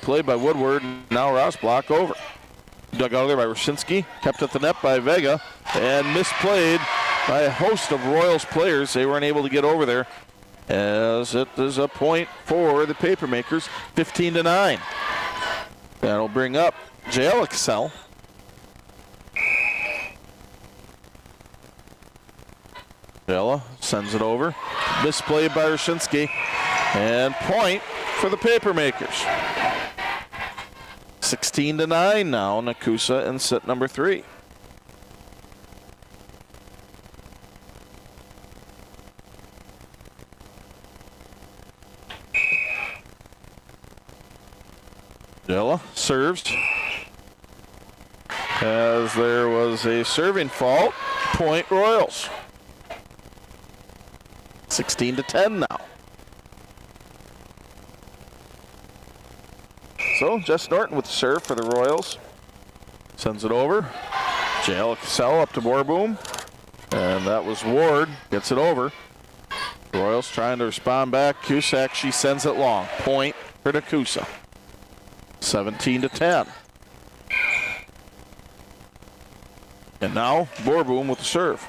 play by Woodward. Now Rossblock over. Dug out of there by Roshinsky. Kept at the net by Vega. And misplayed by a host of Royals players. They weren't able to get over there. As it is a point for the Papermakers, 15-9. That'll bring up JLXL. Vela sends it over. Misplayed by Roshinsky. And point for the Papermakers. 16-9 now. Nakusa in set number 3. Vela serves. As there was a serving fault. Point Royals. 16-10 now. So Jess Norton with the serve for the Royals. Sends it over. JLXL up to Borboom. And that was Ward. Gets it over. Royals trying to respond back. Cusack, she sends it long. Point for Nakusa. 17-10. And now Borboom with the serve.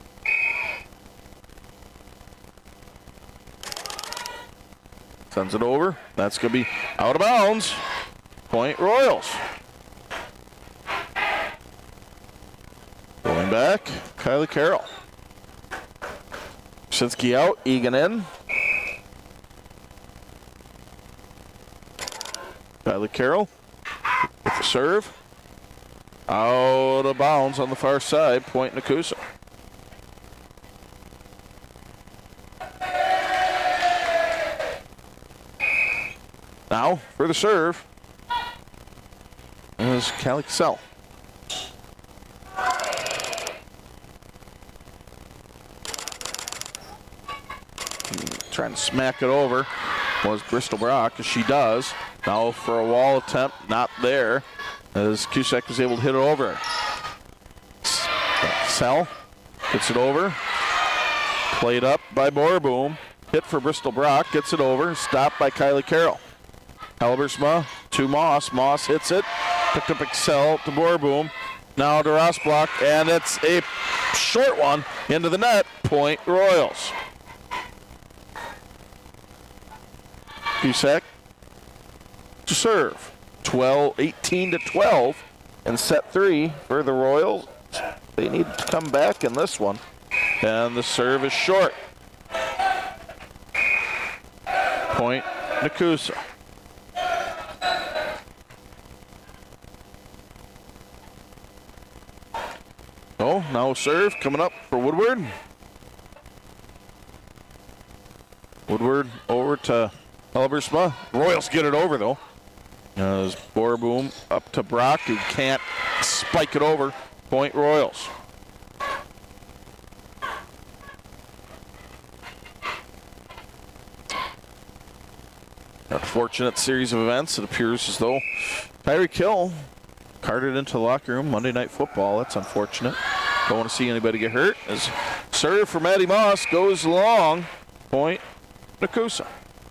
Sends it over. That's going to be out of bounds. Point Royals. Going back, Kylie Carroll. Shinsky out, Egan in. Kylie Carroll with the serve. Out of bounds on the far side, point Nakusa. Now for the serve is Callie Cassell. Trying to smack it over was Bristol Brock, as she does. Now for a wall attempt, not there, as Cusack was able to hit it over. Cassell gets it over. Played up by Borboom. Hit for Bristol Brock, gets it over. Stopped by Kylie Carroll. Halbersma to Moss. Moss hits it. Picked up Excel to Borboom. Now to Rossblock, and it's a short one into the net. Point Royals. Cusack to serve. 18-12 in set 3 for the Royals. They need to come back in this one. And the serve is short. Point Nakusa. Oh, now serve coming up for Woodward. Woodward over to Halbersma. Royals get it over though. As Borboom up to Brock, who can't spike it over. Point Royals. A fortunate series of events. It appears as though Tyreek Hill carted into the locker room. Monday Night Football. That's unfortunate. Don't want to see anybody get hurt. As serve for Maddie Moss goes long. Point Nakusa.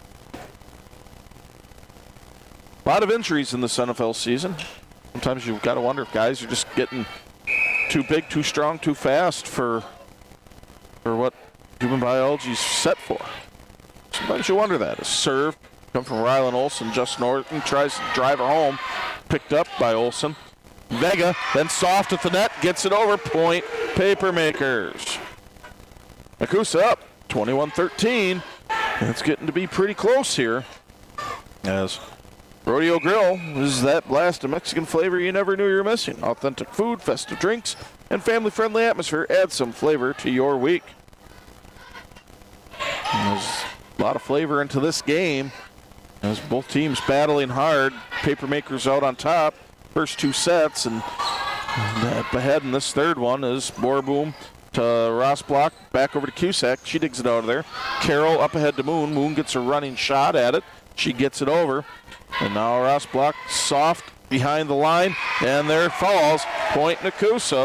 A lot of injuries in this NFL season. Sometimes you've got to wonder if guys are just getting too big, too strong, too fast for what human biology is set for. Sometimes you wonder that. A serve come from Rylan Olsen. Justin Norton tries to drive her home. Picked up by Olsen. Vega then soft at the net. Gets it over. Point Papermakers. Nakusa up 21-13. And it's getting to be pretty close here. As Rodeo Grill is that blast of Mexican flavor you never knew you were missing. Authentic food, festive drinks, and family-friendly atmosphere add some flavor to your week. And there's a lot of flavor into this game as both teams battling hard. Papermakers out on top. First 2 sets, and up ahead in this third one is Borboom to Rossblock. Back over to Cusack. She digs it out of there. Carroll up ahead to Moon. Moon gets a running shot at it. She gets it over. And now Rossblock soft behind the line. And there it falls. Point Nakusa.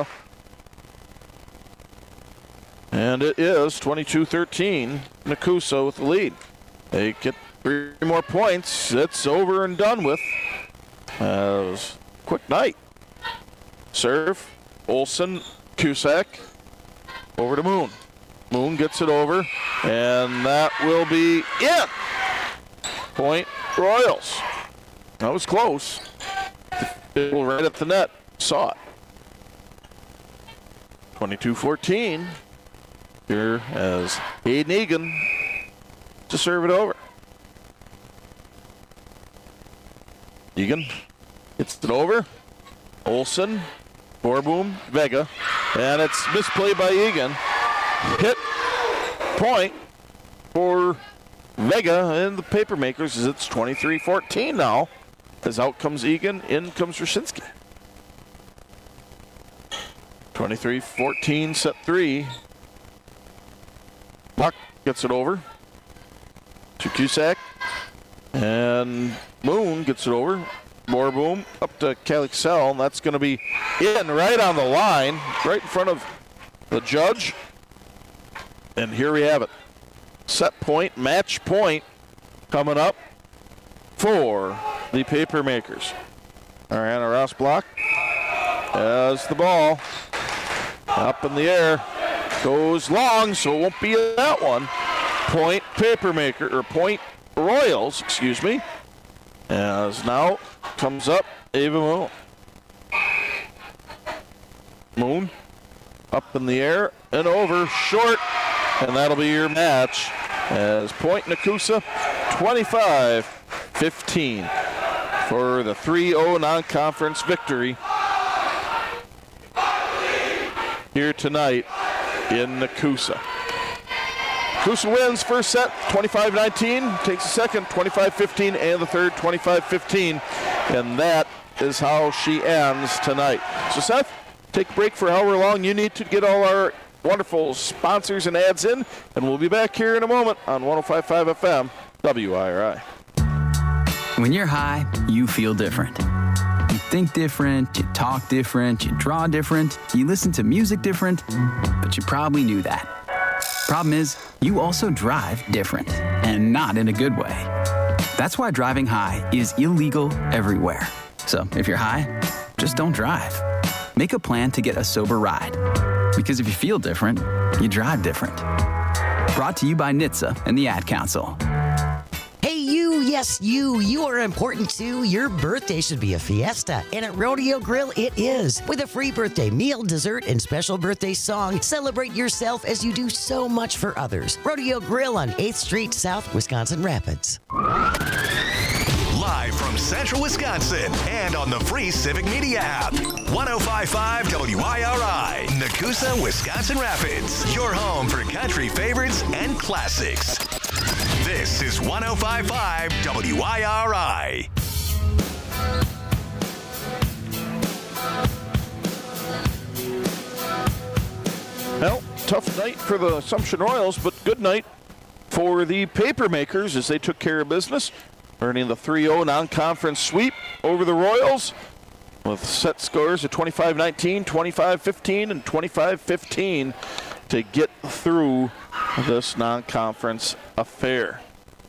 And it is 22-13. Nakusa with the lead. They get 3 more points. It's over and done with. As quick night. Serve. Olsen, Cusack. Over to Moon. Moon gets it over, and that will be it. Point Royals. That was close. People right at the net saw it. 22-14. Here as Hayden Egan to serve it over. Egan gets it over. Olsen, Borboom, Vega, and it's misplayed by Egan. Hit point for Vega and the Papermakers as it's 23-14 now. As out comes Egan, in comes Roshinski. 23-14, set 3. Buck gets it over to Cusack, and Moon gets it over. Borboom up to Calixel, and that's going to be in right on the line, right in front of the judge. And here we have it. Set point, match point coming up for the Papermakers. Ariana Ross block as the ball up in the air goes long, so it won't be that one. Point Papermaker, or point Royals, excuse me. As now comes up Ava Moon. Moon up in the air and over short, and that'll be your match as point Nakusa 25-15 for the 3-0 non-conference victory here tonight in Nakusa. Nakusa wins first set 25-19, takes the second 25-15, and the third 25-15, and that is how she ends tonight. So Seth, take a break for however long you need to get all our wonderful sponsors and ads in, and we'll be back here in a moment on 105.5 FM WIRI. When you're high, you feel different. You think different, you talk different, you draw different, you listen to music different, but you probably knew that. Problem is, you also drive different, and not in a good way. That's why driving high is illegal everywhere. So if you're high, just don't drive. Make a plan to get a sober ride. Because if you feel different, you drive different. Brought to you by NHTSA and the Ad Council. Hey, yes, you are important too. Your birthday should be a fiesta, and at Rodeo Grill it is. With a free birthday meal, dessert, and special birthday song, celebrate yourself as you do so much for others. Rodeo Grill on 8th Street South, Wisconsin Rapids. Live from Central Wisconsin and on the free Civic Media app. 105.5 WIRI, Nakusa, Wisconsin Rapids. Your home for country favorites and classics. This is 105.5 WIRI. Well, tough night for the Assumption Royals, but good night for the Papermakers as they took care of business, earning the 3-0 non-conference sweep over the Royals with set scores of 25-19, 25-15, and 25-15 to get through this non-conference affair.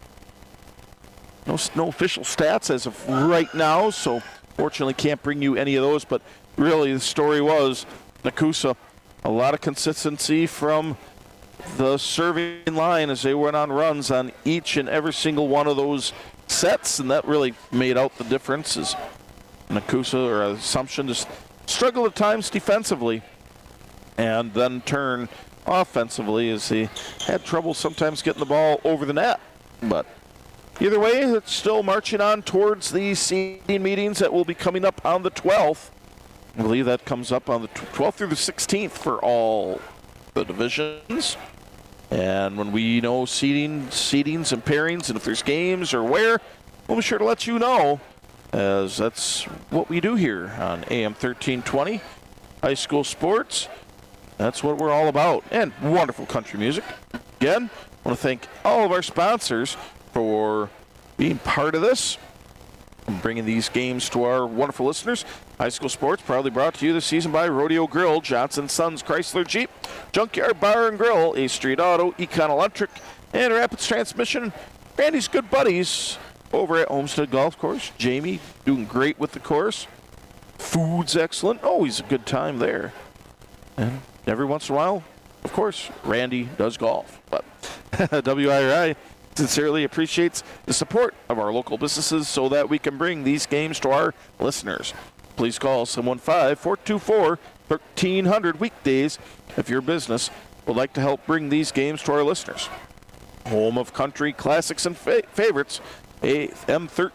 No official stats as of right now, so fortunately can't bring you any of those, but really the story was Nakusa, a lot of consistency from the serving line as they went on runs on each and every single one of those sets, and that really made out the differences. Nakusa, or Assumption, just struggled at times defensively and then turn offensively as they had trouble sometimes getting the ball over the net. But either way, it's still marching on towards the seeding meetings that will be coming up on the 12th. I believe that comes up on the 12th through the 16th for all the divisions. And when we know seedings and pairings, and if there's games or where, we'll be sure to let you know, as that's what we do here on AM 1320, High School Sports. That's what we're all about, and wonderful country music. Again, I want to thank all of our sponsors for being part of this and bringing these games to our wonderful listeners. High School Sports proudly brought to you this season by Rodeo Grill, Johnson Sons Chrysler Jeep, Junkyard Bar and Grill, A Street Auto, Econ Electric, and Rapids Transmission. Randy's good buddies over at Homestead Golf Course. Jamie doing great with the course. Food's excellent. Always a good time there. And every once in a while, of course, Randy does golf. But WIRI sincerely appreciates the support of our local businesses so that we can bring these games to our listeners. Please call 715-424-1300 weekdays if your business would like to help bring these games to our listeners. Home of country classics and favorites, FM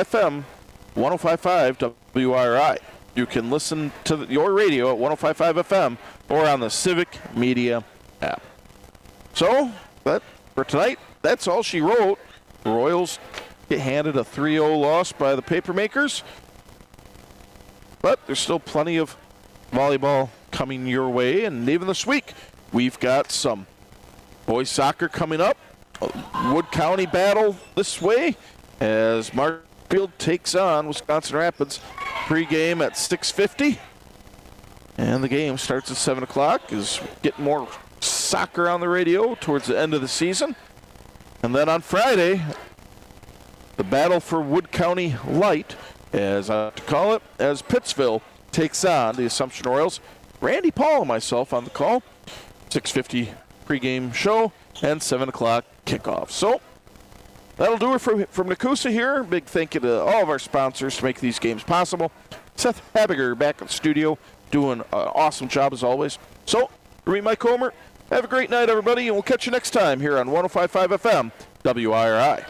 105.5 WIRI. You can listen to your radio at 105.5 FM or on the Civic Media app. So, for tonight, that's all she wrote. The Royals get handed a 3-0 loss by the Papermakers. But there's still plenty of volleyball coming your way. And even this week, we've got some boys soccer coming up. Wood County battle this way as Marshfield takes on Wisconsin Rapids. Pre-game at 6:50. And the game starts at 7 o'clock. Is getting more soccer on the radio towards the end of the season. And then on Friday, the battle for Wood County Light, as I like to call it, as Pittsville takes on the Assumption Royals. Randy Paul and myself on the call. 6:50 pregame show and 7 o'clock kickoff. So that'll do it from Nakusa here. Big thank you to all of our sponsors to make these games possible. Seth Habiger back in the studio doing an awesome job as always. So, for me, Mike Homer, have a great night, everybody, and we'll catch you next time here on 105.5 FM WIRI.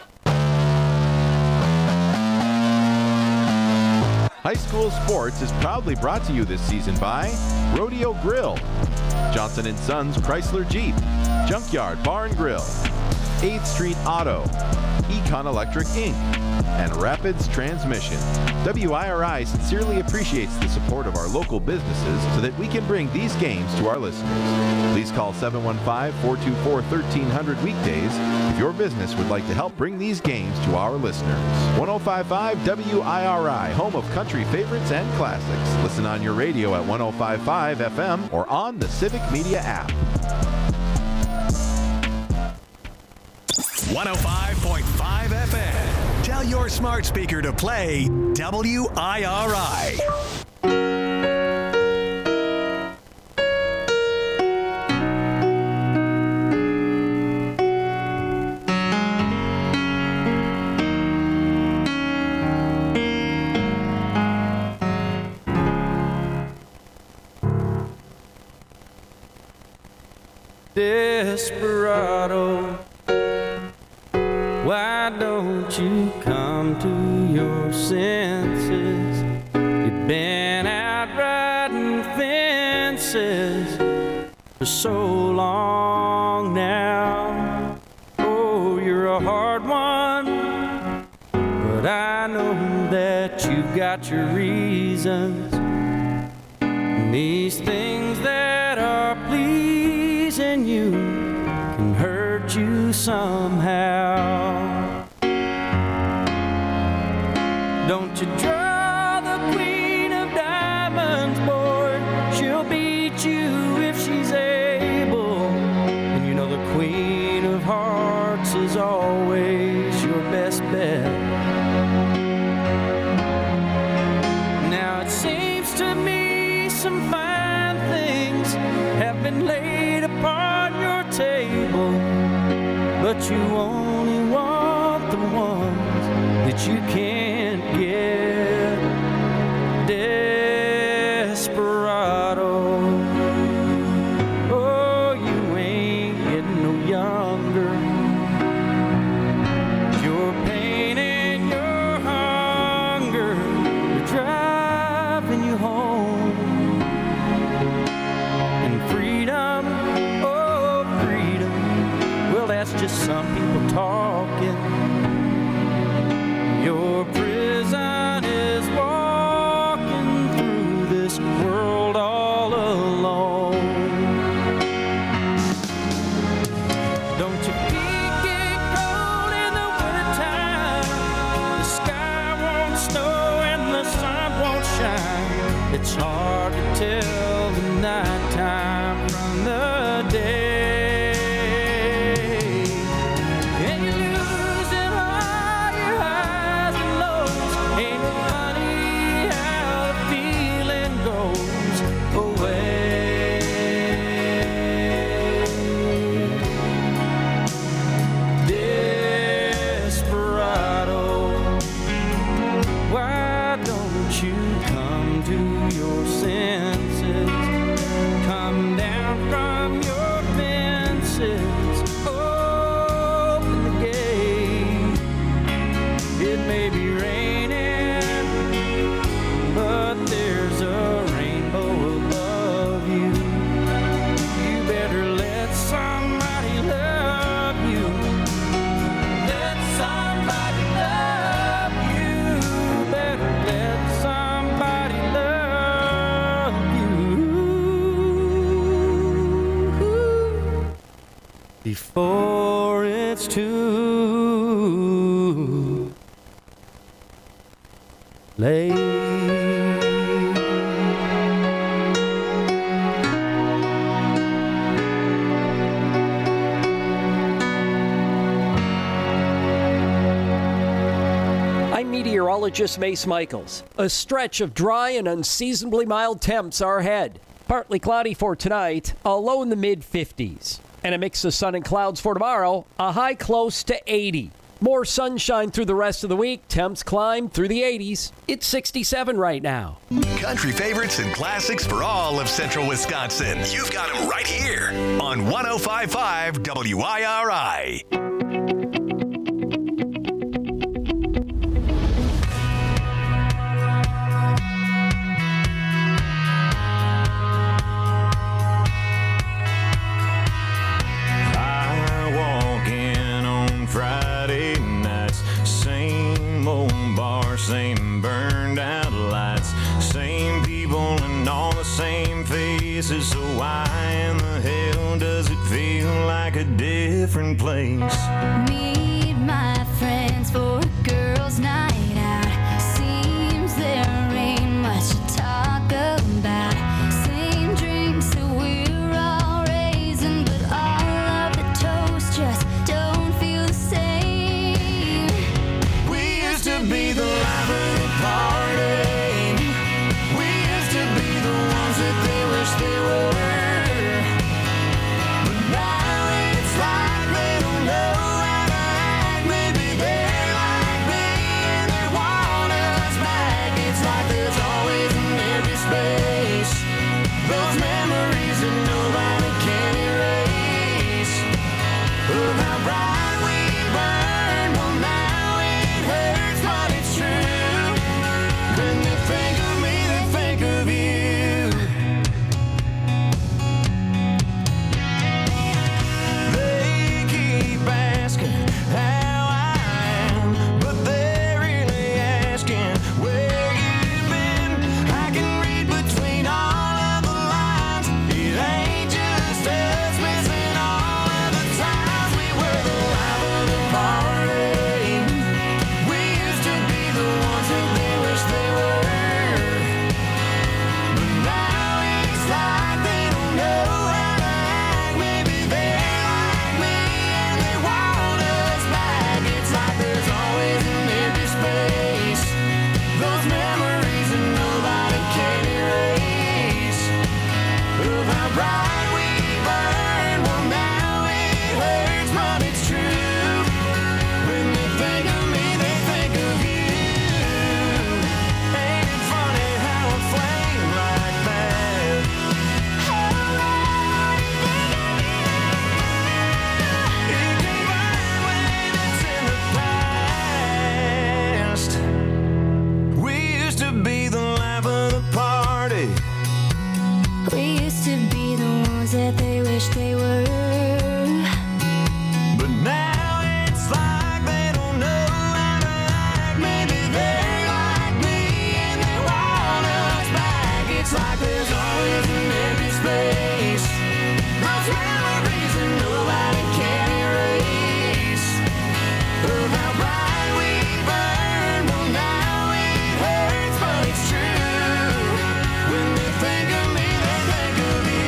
High School Sports is proudly brought to you this season by Rodeo Grill, Johnson & Sons Chrysler Jeep, Junkyard Bar and Grill, 8th Street Auto, Econ Electric Inc., and Rapids Transmission. WIRI sincerely appreciates the support of our local businesses so that we can bring these games to our listeners. Please call 715-424-1300 weekdays if your business would like to help bring these games to our listeners. 105.5 WIRI, home of country favorites and classics. Listen on your radio at 105.5 FM or on the Civic Media app. 105.5 FM. Tell your smart speaker to play WIRI. Desperado, why don't you come to your senses? You've been out riding fences for so long now. Oh, you're a hard one, but I know that you've got your reasons. And these things that are pleasing you can hurt you somehow. Don't you draw the queen of diamonds, boy. She'll beat you if she's able. And you know the queen of hearts is always your best bet. Now it seems to me some fine things have been laid upon your table, but you only want the ones that you can't get. Desperado, oh, you ain't getting no younger. Your pain and your hunger are driving you home. And freedom, oh, freedom, well, that's just some people talking. Your prison is walking through this world all alone. Don't your feet get cold in the wintertime? The sky won't snow and the sun won't shine. It's hard to tell the nighttime from the day. And you're losing all your high before it's too late. Meteorologist Mace Michaels. A stretch of dry and unseasonably mild temps are ahead. Partly cloudy for tonight, a low in the mid-50s. And a mix of sun and clouds for tomorrow, a high close to 80. More sunshine through the rest of the week. Temps climb through the 80s. It's 67 right now. Country favorites and classics for all of Central Wisconsin. You've got them right here on 105.5 WIRI. Friday nights, same old bar, same burned out lights, same people and all the same faces. So why in the hell does it feel like a different place? Meet my friends for a girls' night out. Seems there ain't much to talk about. Same drinks that we're all raising, but all of the toast just don't feel the same. We used to be the life of the party. We used to be the ones that they wish they were. But now it's like they don't know how to act. Maybe they're like me and they want us back. It's like there's always an empty space. Those memories that nobody can erase. Of how bright we burned. Well, now it hurts, but it's true. When they think of me, they think of you. They keep asking how I am, but they're really asking where you've been. I can read between all of the lines. It ain't just us missing all of the times we were the life of the party. We used to be the ones that they wish they were. But now it's like they don't know how to act. Maybe they're like me and they want us back. It's like there's always an empty space. Those memories that nobody can erase. Of how bright we burned. Well, now it hurts, but it's true. When they think of me, they think of you. Ain't it funny how a flame like that? It can burn when it's in the past. We used to be the life of the party. We used to be the ones that they wish they were. But now it's like they don't know how to act. Maybe they're like me and they want us back. It's like there's always an empty space. Those memories that nobody can erase. Of how bright we burned. Well, now it hurts, but it's true. When they think of me, they think of you.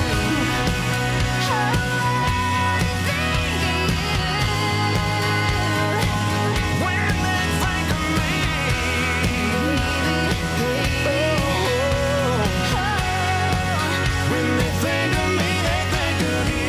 When they think of me, when they think of me, they think of you.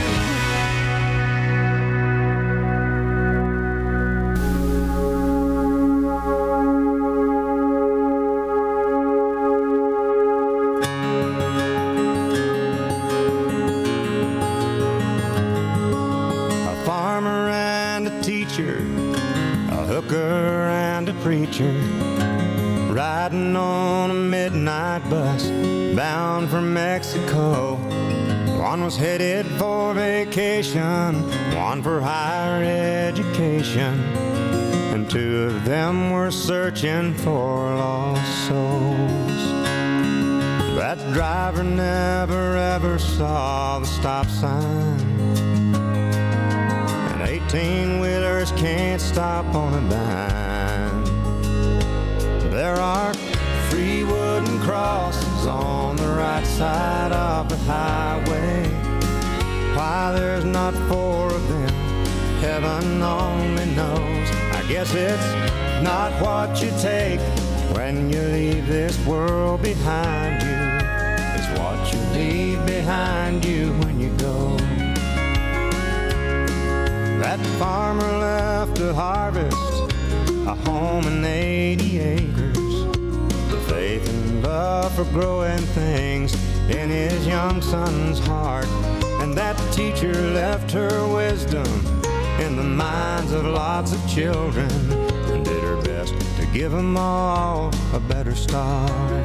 A farmer and a teacher, a hooker and a preacher, riding on a midnight bus bound for Mexico. One was headed for vacation, one for higher education, and two of them were searching for lost souls. That driver never ever saw the stop sign. 18-wheelers can't stop on a dime. There are 3 wooden crosses on the right side of the highway. Why there's not 4 of them, heaven only knows. I guess it's not what you take when you leave this world behind you. It's what you leave behind you when you go. That farmer left to harvest a home and 80 acres. The faith and love for growing things in his young son's heart. And that teacher left her wisdom in the minds of lots of children and did her best to give them all a better start.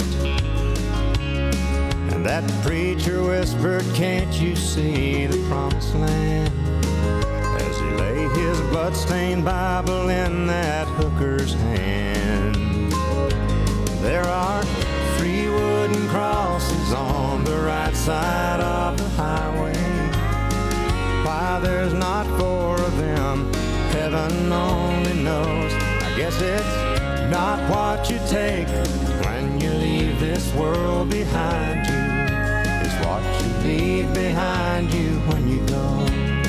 And that preacher whispered, can't you see the promised land? As he laid his bloodstained Bible in that hooker's hand. There are 3 wooden crosses on the right side of the highway. Why there's not 4 of them, heaven only knows. I guess it's not what you take when you leave this world behind you. It's what you leave behind you when you go.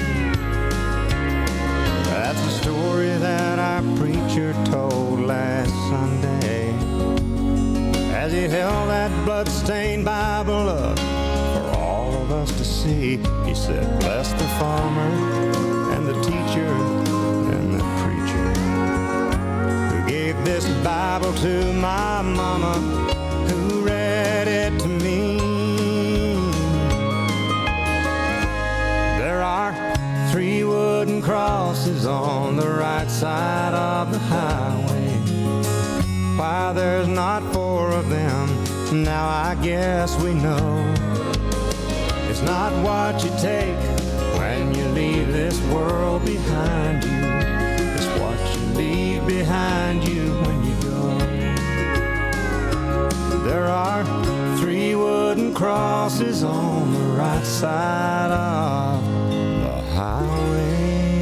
That's a story that our preacher told last Sunday as he held that bloodstained Bible up for all of us to see. He said, bless the farmer and the teacher and the preacher who gave this Bible to my mama, who read it to me. There are 3 wooden crosses on the right side of the highway. Why there's not 4 of them, now I guess we know. It's not what you take when you leave this world behind you. It's what you leave behind you when you go. There are 3 wooden crosses on the right side of the highway.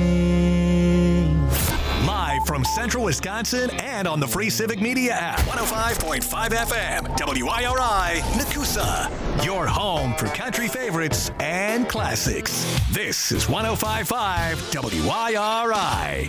Live from Central Wisconsin and on the free Civic Media app. 105.5 FM, WIRI, Nakusa. Your home for country favorites and classics. This is 105.5 WIRI.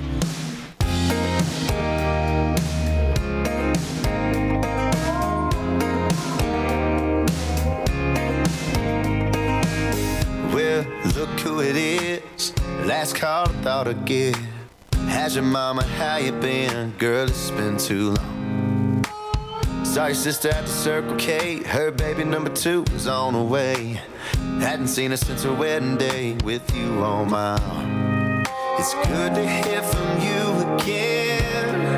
Well, look who it is. Last call I thought I'd get. How's your mama, how you been? Girl, it's been too long. Saw your sister at the Circle K. Her baby number 2 is on the way. Hadn't seen her since her wedding day with you on my arm. It's good to hear from you again.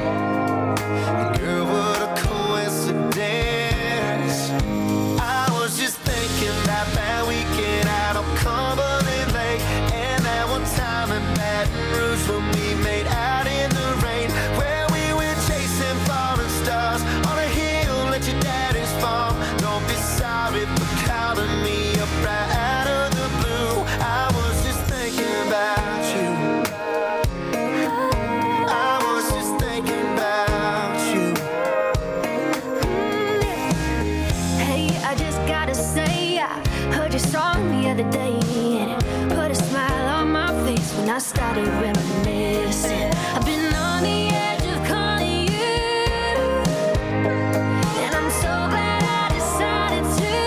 Girl, what a coincidence. I was just thinking about that weekend out on Cumberland Lake, and that one time in Baton Rouge when we made out in the rain, where we were chasing falling stars on a hill at your daddy's farm. Don't be sorry for calling me up right out of the blue. I was just thinking about you. I was just thinking about you. Hey, I just gotta say, I heard your song the other day, and it put a smile on my face when I started reminiscing. I've been on the edge of calling you, and I'm so glad I decided to.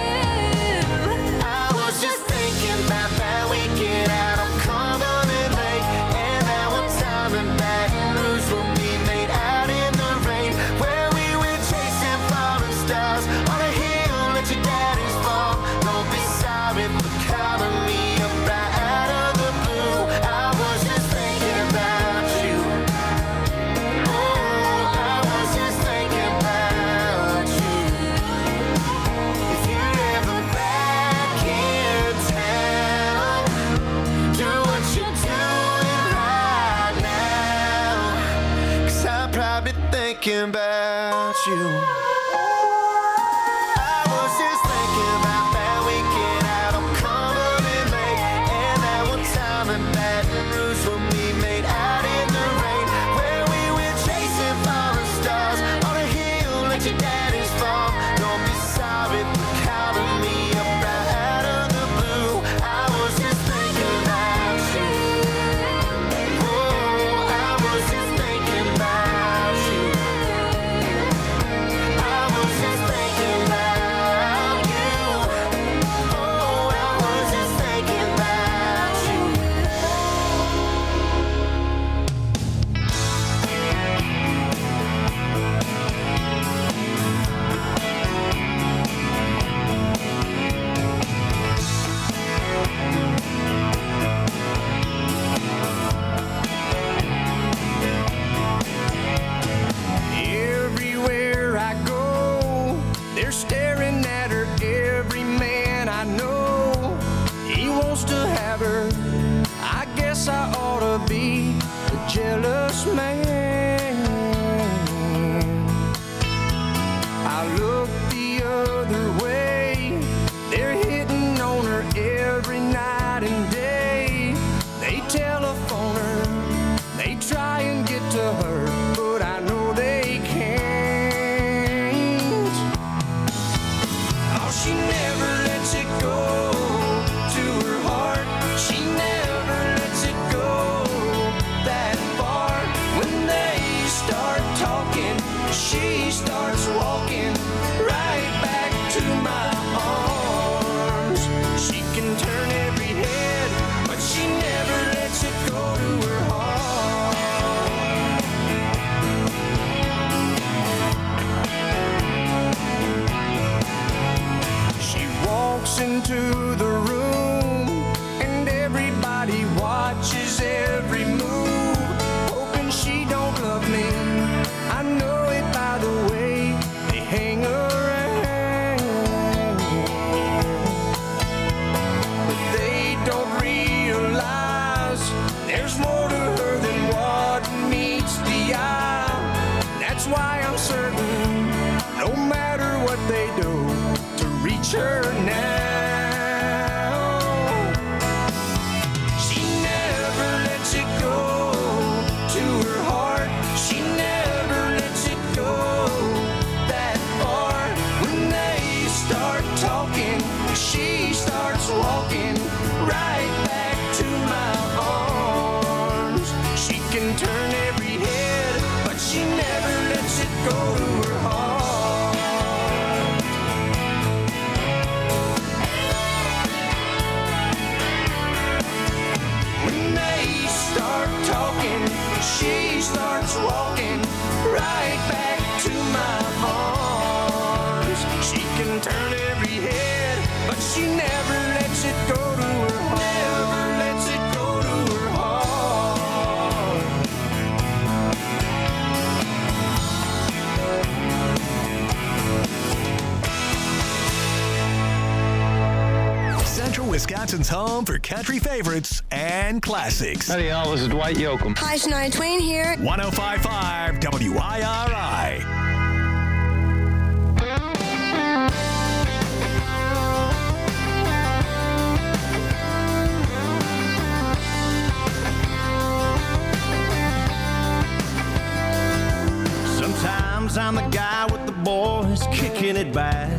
I was just thinking about that weekend out on Cumberland Lake, and that one time in Baton Rouge when we made out in the rain, where we were chasing falling stars on a hill at your daddy's farm. Don't be sorry for calling me up right out of the blue. I was just thinking about you. Oh, I was just thinking about you. If you're ever back in town, do what you're doing right now, 'cause I'm probably thinking about you. I was just thinking about that weekend out on Cumberland Lake, and that one time in Baton Rouge when ain't your daddy's fault. Don't be sorry for calling me up out of the blue. I was just thinking about you. Oh, I was just thinking about you. I was just thinking about you. Oh, I was just thinking about you. Everywhere I go, they're staring at her. Every man I know, he wants to have her. I guess I ought to be a jealous man. I look the other way, they're hitting on her every night and day. They telephone her, they try and get to her, but I know they can't. Oh, she never lets it go to her heart. She never lets it go that far. When they start talking, she starts walking right back to my arms. She can turn every head, but she never lets it go to her heart. She walks into the room and everybody watches every move, hoping she don't love me. I know it by the way they hang around, but they don't realize there's more to her than what meets the eye. That's why I'm certain, no matter what they do to reach her now, she never lets it go to her heart. She never lets it go that far. When they start talking, she starts walking right back to my arms. She can turn every head, but she never lets it go to her heart. When they start talking, she starts walking right back to my arms. She can turn every head, but she never lets it go to her heart. Never lets it go to her heart. Central Wisconsin's home for country favorites and classics. Howdy, y'all. This is Dwight Yoakam. Hi, Shania Twain here. 105.5 WIRI. Sometimes I'm the guy with the boys kicking it back,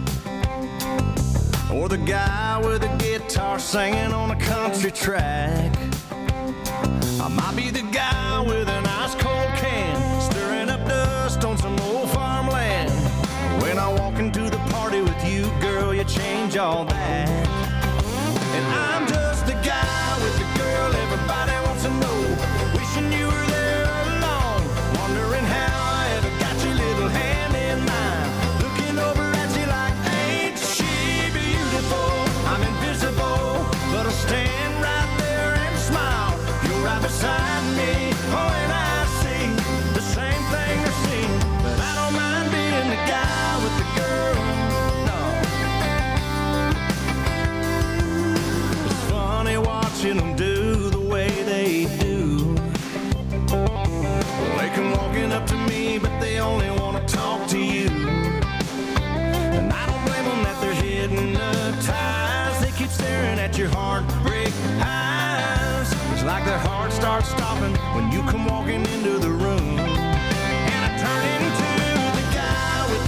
or the guy with a guitar singing on a country track. I might be the guy with an ice cold can, stirring up dust on some old farmland. When I walk into the party with you, girl, you change all that. And I'm just the guy with the girl everybody wants to know, wishing you were there along, wondering how I ever got your little hand in mine, looking over at you like, ain't she beautiful? I'm invisible, but I'll stand right there and smile. You're right beside me, oh, and I see the same thing they're seeing, but I don't mind being the guy with the girl, no. It's funny watching them do the way they do. They come walking up to me, but they only want to talk to you. And I don't blame them that they're hypnotized. They keep staring at your heartbreak eyes. It's like their heart starts stopping when you come walking into the room. And I turn into the guy with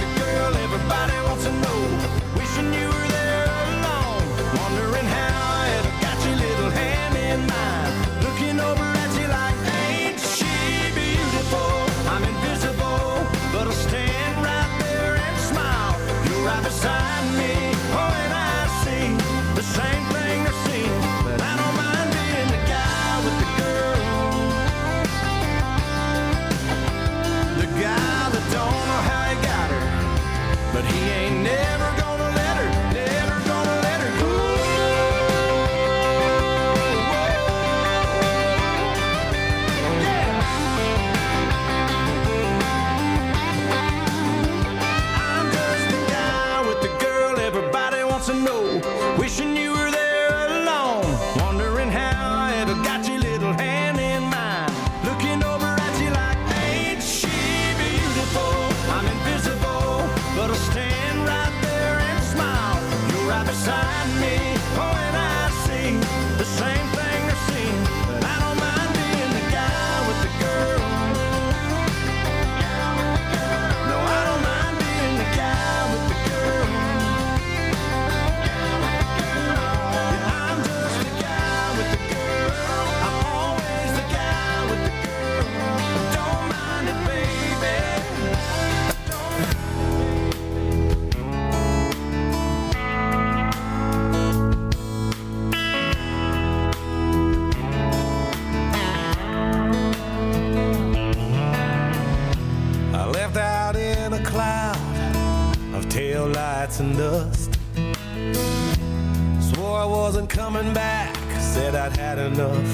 cloud of taillights and dust. Swore I wasn't coming back, said I'd had enough.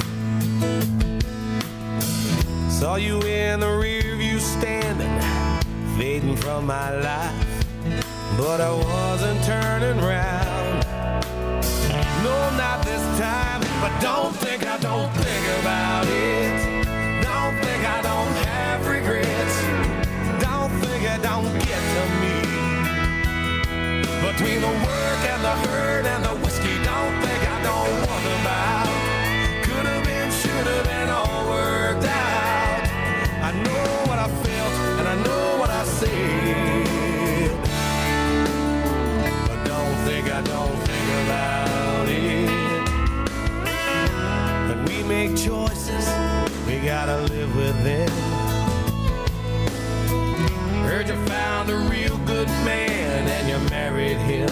Saw you in the rear view standing, fading from my life, but I wasn't turning round. No, not this time, but don't think I don't think about it. Don't think I don't have regrets. Don't think I don't get to me. Between the work and the hurt and the whiskey, don't think I don't wonder about. Could have been, should have been, all worked out. I know what I felt and I know what I said, but don't think I don't think about it. When we make choices, we gotta live with them. Heard you found a real good man and you married him.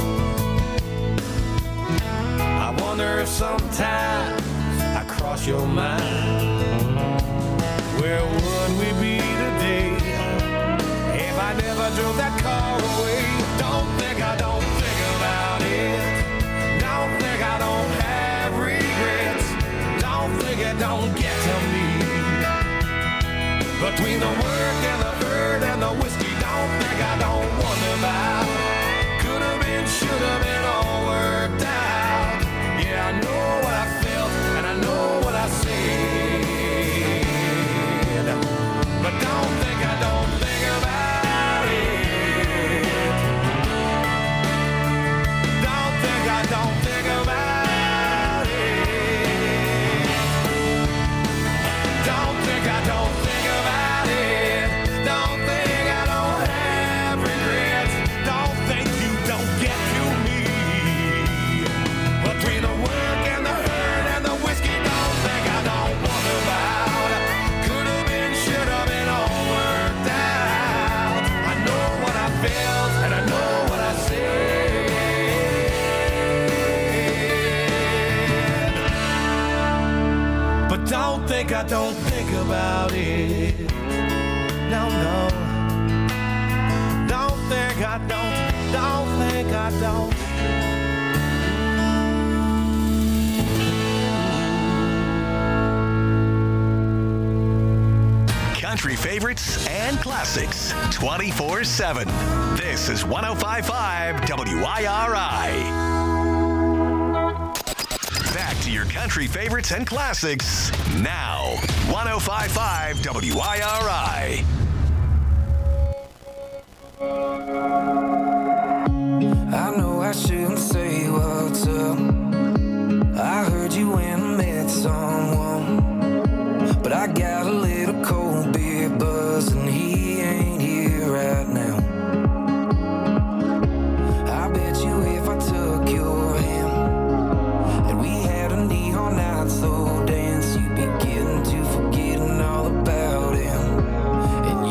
I wonder if sometimes I cross your mind. Where would we be today if I never drove that car away? Don't think I don't think about it. Don't think I don't have regrets. Don't think it don't get to me. Between the work and the hurt and the whiskey, don't think I don't wonder about. Could have been, should have been, all worked out. Yeah, I know what I felt and I know what I said, but don't think I don't think about it. Don't think I don't think about it. Don't think I don't think about it. Don't think I don't have regrets. Don't think you don't get to me. Between the work and the hurt and the whiskey, don't think I don't wonder about. Could have been, should have been, all worked out. I know what I felt and I know what I said, but don't think I don't think about it. No, no. Don't think I don't think I don't. Country favorites and classics 24/7. This is 105.5 WIRI. Back to your country favorites and classics now. 105.5 WIRI. I know I shouldn't say what's up. I heard you went and met someone, but I got a little cold beer buzz and he ain't here right now. I bet you if I took your hand and we had a neon night soul dance, you'd be getting to forgetting all about him. And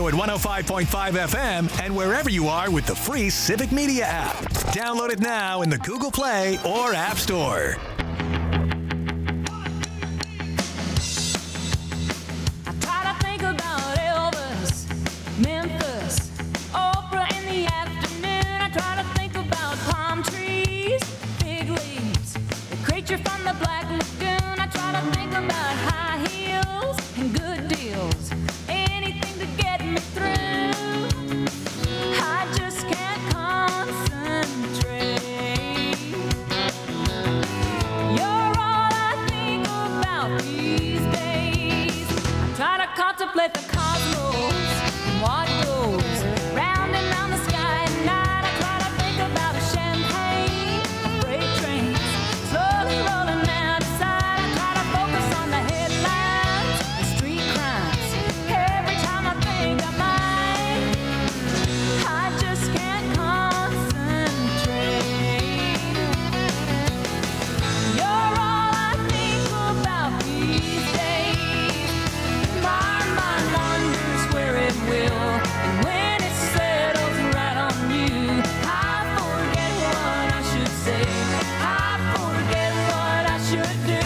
also at 105.5 FM and wherever you are with the free Civic Media app. Download it now in the Google Play or App Store. I try to think about Elvis, Memphis, Oprah in the afternoon. I try to think about palm trees, big leaves, the creature from the Black Lagoon. I try to think about high heels and good deals, anything to get me through. I just can't concentrate. You're all I think about these days. I try to contemplate the cosmos and what goes round and round the sky at night. I try to think about a champagne, a freight train, slowly rolling out of sight. I try to focus on the headlines, the street crimes. Every time I think I might, I just can't concentrate. You're all I think about these days. My mind wanders where it will, and when it settles right on you, I forget what I should say. I forget what I should do.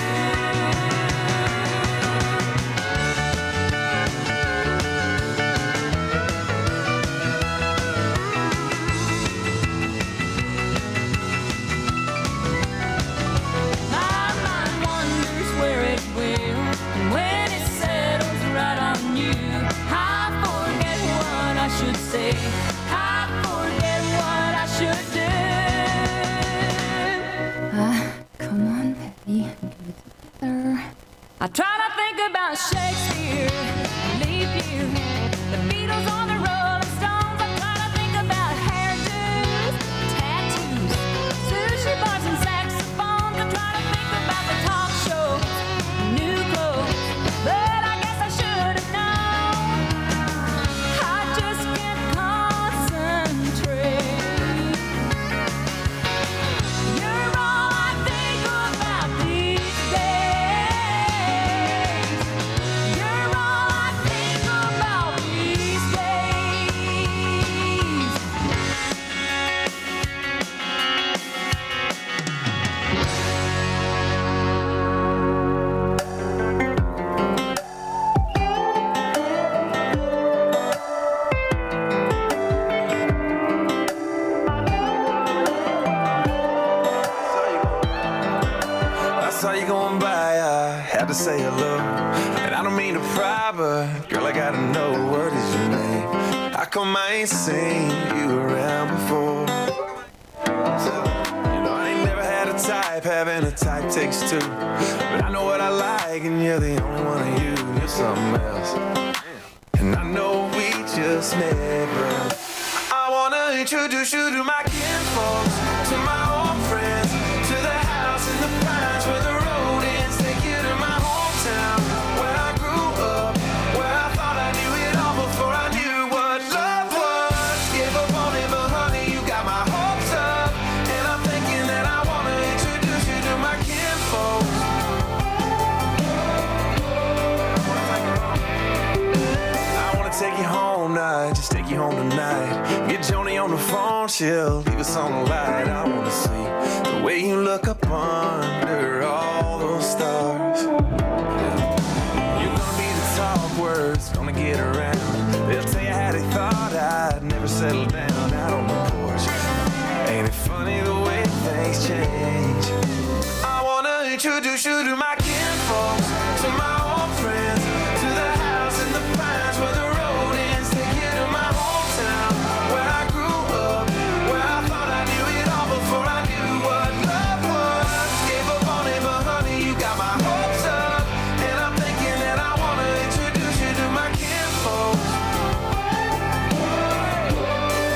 My mind wanders where it will, and when it settles right on you, I forget what I should say. I forget what I should do. Come on, baby, get it together. I try to think about Shakespeare, leave you, the Beatles on the Rolling Stones. I try to think about hairdos, tattoos, sushi bars and saxophones. I try to think about the talk shows, new clothes, but I guess I should have known. I just can't concentrate. You're all I think about these days. You're all I think about these days. I saw you going by, I had to say hello. And I don't mean to pry, but girl, I gotta know, what is your name? How come I ain't seen you around before? You know, I ain't never had a type, having a type takes two. But I know what I like, and you're the only one of you, you're something else. And I know we just met, but I wanna introduce you to my kinfolks, to my old friends, to the house in the pines where the road ends. Take you to my hometown, where I grew up, where I thought I knew it all before I knew what love was. Gave up on it, but honey, you got my hopes up. And I'm thinking that I wanna introduce you to my kinfolks. I wanna take you home now, just take you home tonight. Get Joni on the phone, she'll leave us on the light. I wanna see the way you look up under all those stars. You're gonna be the talk words, gonna get around. They'll tell you how they thought I'd never settle down out on the porch. Ain't it funny the way things change? I wanna introduce you to my kinfolks, to my old friends, to the house in the pines where the road ends. Take you to my hometown, where I grew up, where I thought I knew it all before I knew what love was. Gave up on it, but honey, you got my hopes up. And I'm thinking that I wanna introduce you to my kinfolks.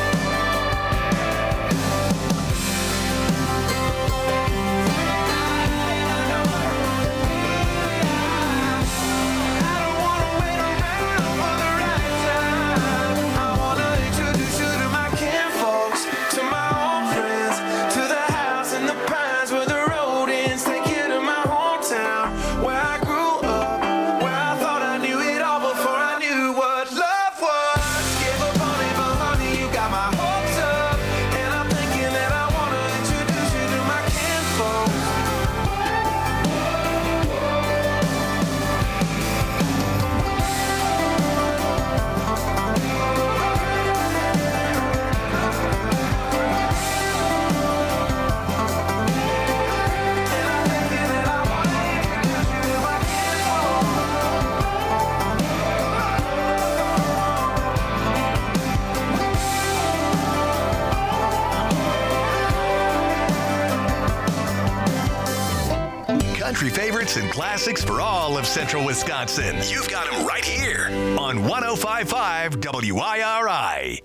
Country favorites and classics for all of central Wisconsin. You've got them right here on 105.5 WIRI.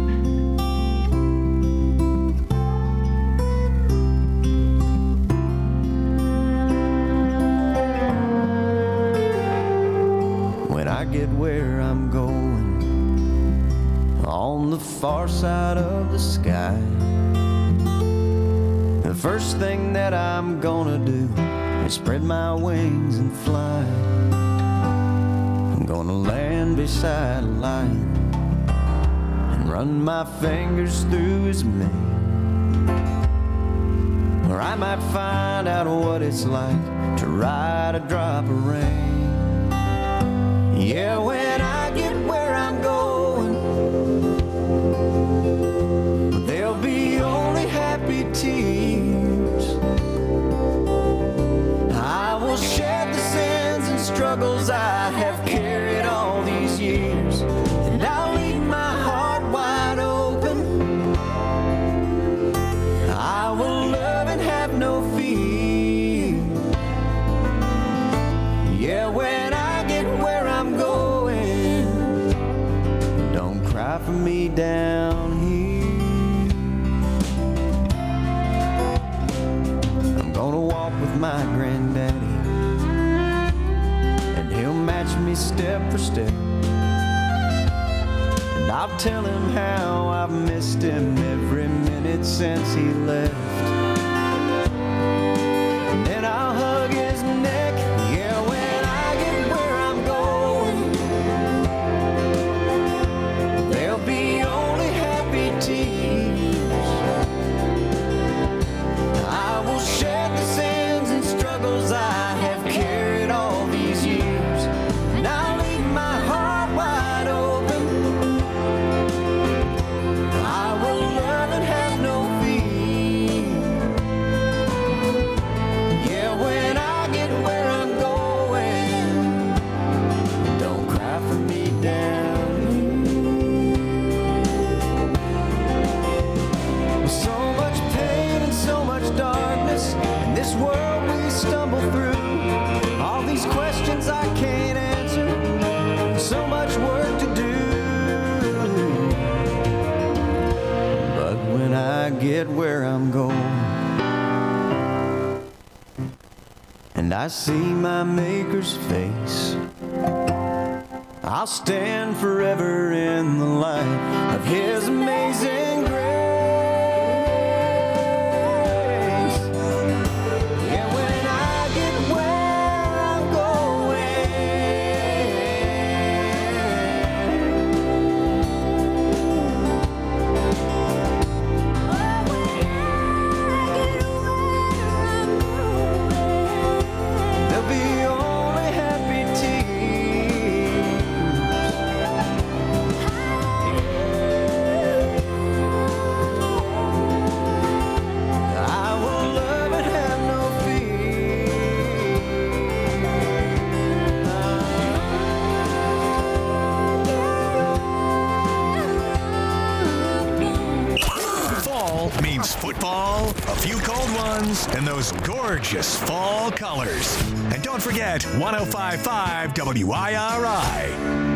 When I get where I'm going, on the far side of the sky, the first thing that I'm gonna do is spread my wings and fly. I'm gonna land beside a lion and run my fingers through his mane. Or I might find out what it's like to ride a drop of rain. Yeah, when I get where I'm going, there'll be only happy tears. I will shed the sins and struggles I have carried all these years, and I'll leave my heart wide open. I will love and have no fear. Yeah, when I get where I'm going, don't cry for me down here. I'm gonna walk with my granddaddy, and he'll match me step for step. And I'll tell him how I've missed him every minute since he left. And then I'll hug his neck. Yeah, when I get where I'm going, there'll be only happy tears. I will shed the sins and struggles I have carried all these years, and I'll leave my heart wide open. I will love and have no fear. Yeah, when I get where I'm going, don't cry for me down here. With so much pain and so much darkness in this world we stumble through, all these questions I can't answer, so much work to do. But when I get where I'm going, and I see my Maker's face, I'll stand forever in the light of His amazing grace. Yeah, when I get where I'm going, there'll be only happy tears. I will love and have no fear. Fall means football, a few cold ones, and those gorgeous fall colors. And don't forget 105.5 WIRI.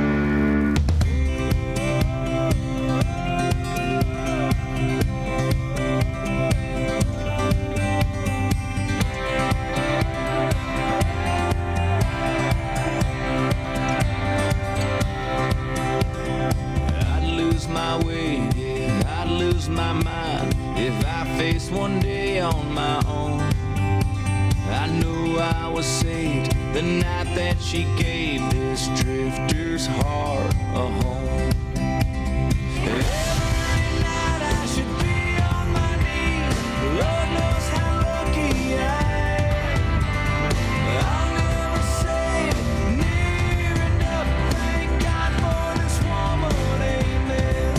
I'd lose my way, yeah, I'd lose my mind if I faced one day on my own. I knew I was saved the night that she gave this drifter's heart a home. Every night I should be on my knees. Lord knows how lucky I am. I'll never say near enough. Thank God for this woman, amen.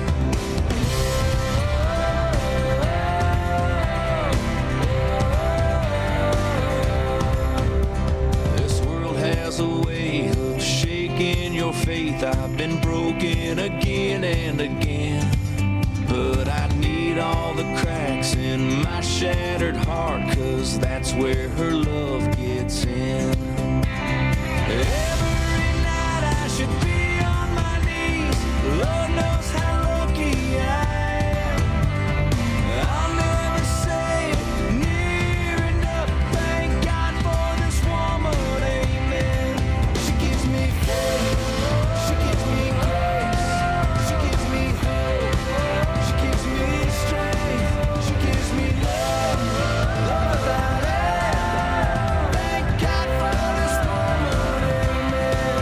This world has a way of shaking your faith. I've been broken again and again, but I need all the cracks in my shattered heart, 'cause that's where her love gets gets in. Every night I should be on my knees. Lord knows how lucky I am. I'll never say it near enough. Thank God for this woman, amen. She gives me faith, she gives me grace, she gives me hope, she gives me strength, she gives me love, love without end. Thank God for this woman, amen.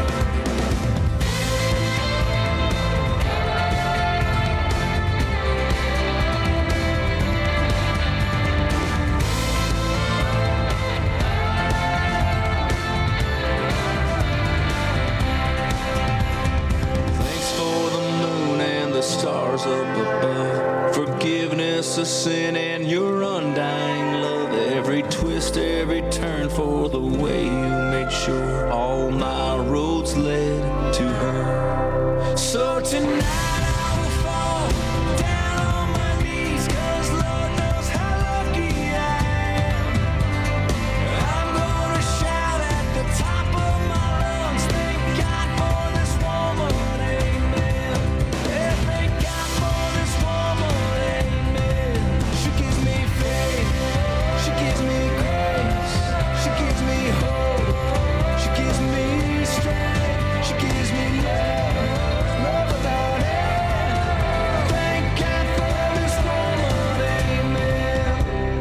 Thanks for the moon and the stars up above. Forgiveness of sin and your undying love. Every twist, every turn for the way you made sure all my roads led to her. So tonight I will fall down on my knees, 'cause Lord knows how lucky I am. I'm gonna shout at the top of my lungs, thank God for this woman, amen. Yeah, thank God for this woman, amen. She gives me faith, she gives me grace, she gives me hope, she gives me strength, she gives me love, love without end. Thank God for this woman, amen.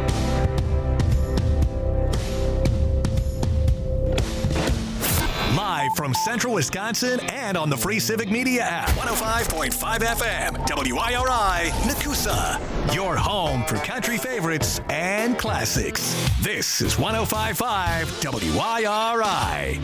Live from Central Wisconsin and on the free Civic Media app. 105.5 FM, WIRI, Nakusa. Your home for country favorites and classics. This is 105.5 WIRI.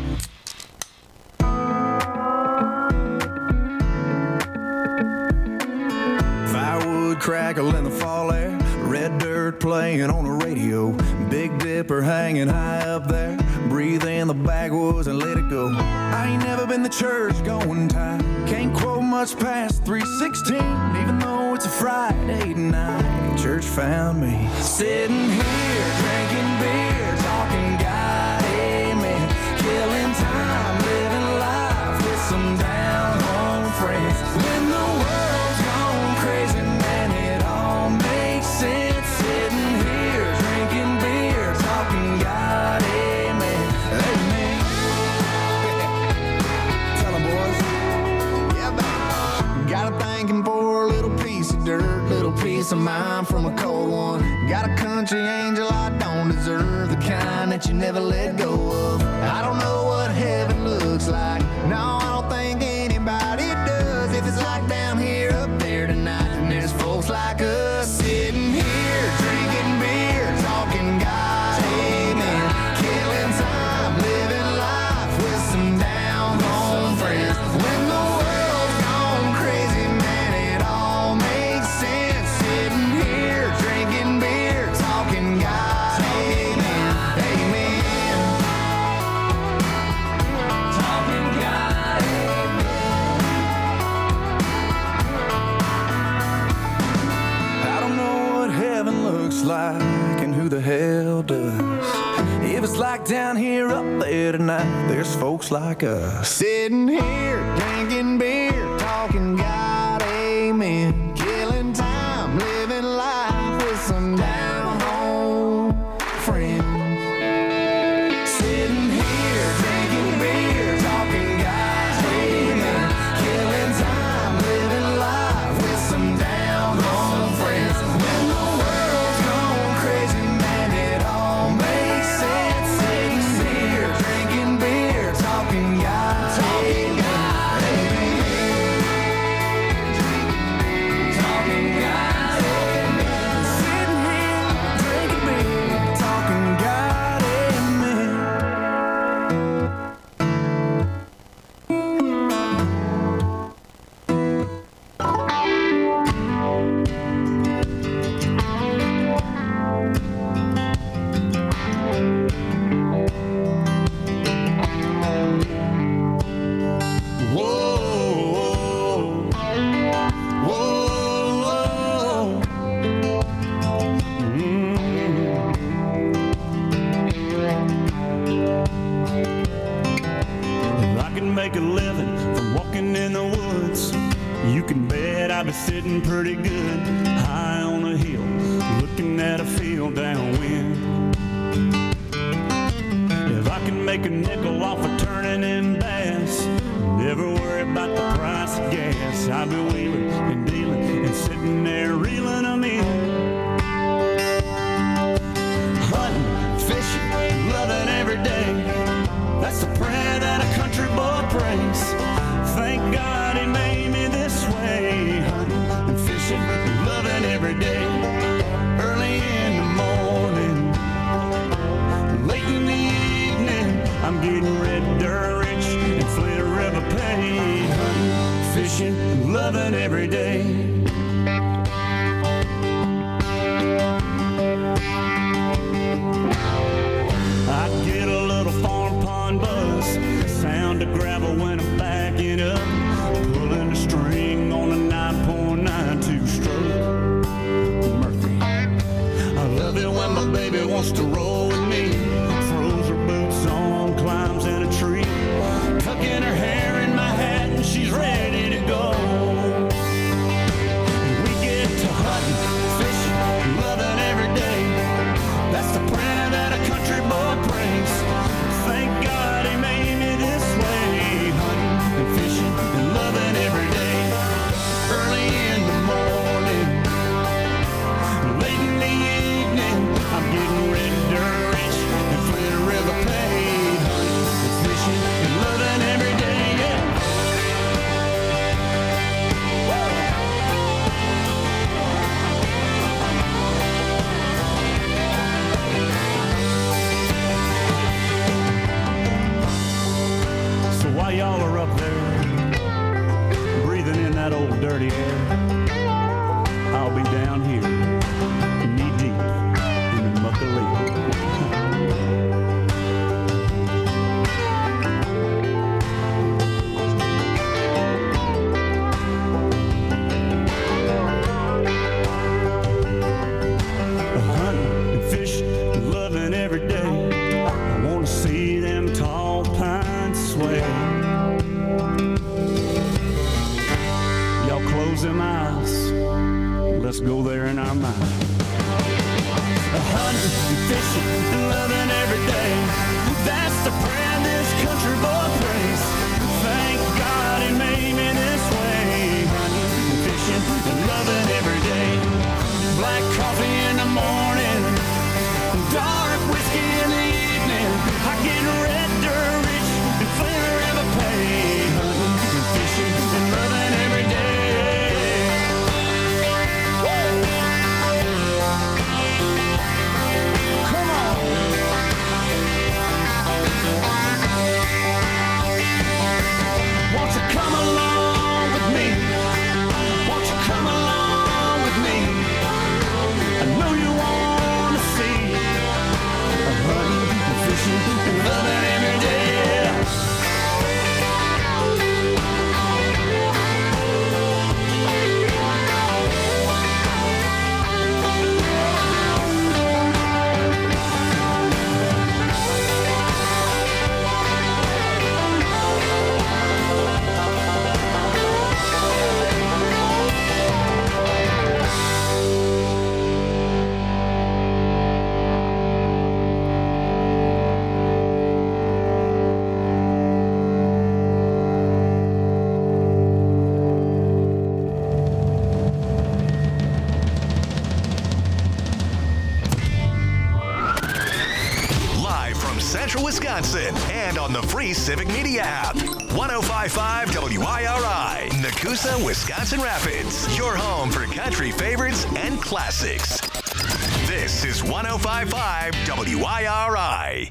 Firewood crackle in the fall air, red dirt playing on the radio, Big Dipper hanging high up there, breathe in the backwoods and let it go. I ain't never been the church going type, can't quote much past 3:16, even though it's a Friday night. Church found me sitting here drinking beer, talking God, amen, killing time, living life with some down home friends. When the world's gone crazy, man, it all makes sense. Sitting here drinking beer, talking God, amen, amen. Tell 'em, boys. Yeah, baby. Got a thanking for a little piece of dirt, little piece of mind from a cold one. Got a country angel I don't deserve, the kind that you never let go of. I don't know what heaven looks like, no, I don't think anybody does. If it's like down here, up there tonight, then there's folks like us sitting here drinking beer, talking God, amen, killing time, living life with some down home friends. When the world's gone crazy, man, it all makes sense. Sitting here drinking beer, talking God, amen, amen. Talking God, I don't know what heaven looks like and who the hell does. If it's like down here, up there tonight, there's folks like us sitting here drinking beer, talking God, amen, killing time, living life with some down home friends. Sitting here drinking beer, talking God, amen, killing time, living life with some down home friends. When the world's gone crazy, man, it all makes sense. Sitting here drinking beer, talking God, amen, amen. make a living from walking in the woods, you can bet I'd be sitting pretty good high on a hill, looking at a field downwind. If I can make a nickel off of turning in bass, never worry about the price of gas, I'll be wheeling and dealing and sitting there reeling them in. Hunting, fishing, loving every day, that's the prayer that a country boy prays. Thank God he made me this way. Hunting and fishing and loving every day. Early in the morning, late in the evening, I'm getting red dirt rich and Flint River paid. Hunting, fishing, and loving every day. I get a little farm pond buzz, sound of gravel when I'm backing up, pulling a string on a 9.9 two-stroke Murphy. I love it when my baby wants to roll with me, throws her boots on, climbs in a tree, tucking her hair in my hat and she's ready to go. And we get to hunting, fishing, loving every day, that's the prayer that a country boy prays. Thank God he made me this way. Hunting and fishing and loving every day. Early in the morning, late in the evening, I'm getting red dirt rich and Flint River paid. Hunting and fishing and loving every day. Yeah. So while y'all are up there, breathing in that old dirty air, I'll be down here, knee deep in the muck of leaf. Hunting and fishing, loving every day. I want to see them tall pines sway. Y'all close them eyes, let's go there in our mind. Hunting and fishing and loving every day, that's the prayer this country boy prays. Thank God he made me this way. Hunting and fishing and loving every day. Black coffee in the morning, dark whiskey in the evening, I get red dirt rich and Flint River paid. Hunting and fishing and loving every day. Come on. Won't you come along with me? Won't you come along with me? I know you want to see hunting and fishing and loving every day. Live from Central Wisconsin and on the free Civic Media app. 105.5 WIRI, Nakusa, Wisconsin Rapids. Your home for country favorites and classics. This is 105.5 WIRI.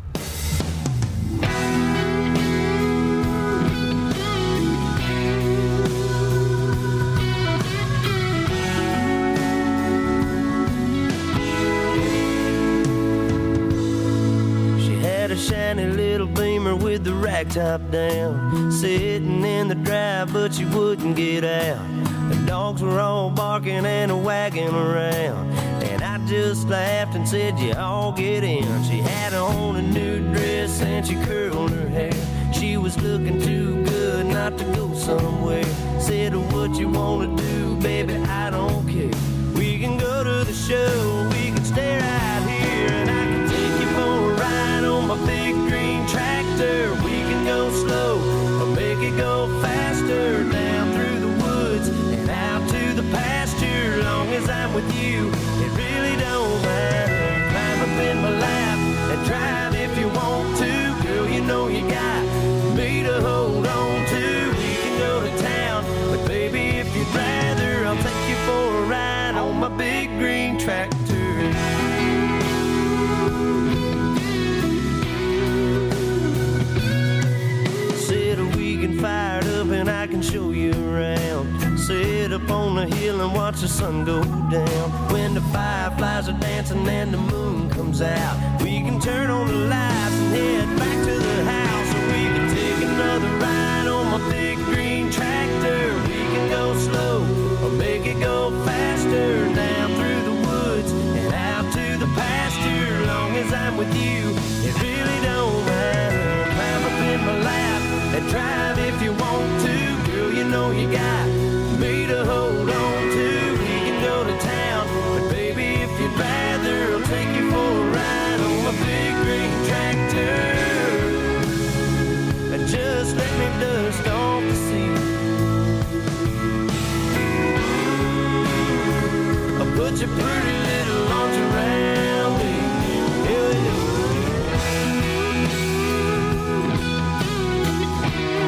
A shiny little Beamer with the rack top down, sitting in the drive, but she wouldn't get out. The dogs were all barking and wagging around, and I just laughed and said, "You all get in." She had on a new dress and she curled her hair. She was looking too good not to go somewhere. Said what you wanna do, baby, I don't care. We can go to the show, we can stay right here, and I can take you for a ride on my big green tractor. We can go slow or make it go faster, down through the woods and out to the pasture. Long as I'm with you, it really don't matter. Climb up in my lap and drive if you want to. Girl, you know you got me to hold on to. We can go to town, but baby, if you'd rather, I'll take you for a ride on my big green tractor. Said we can fire it up and I can show you around. Sit up on the hill and watch the sun go down. When the fireflies are dancing and the moon comes out, we can turn on the lights and head back to the house. Or we can take another ride on my big green tractor. We can go slow or make it go faster, down through the woods and out to the pasture. Long as I'm with you, it really don't matter. Climb up in my lap and drive if you want to. Girl, you know you got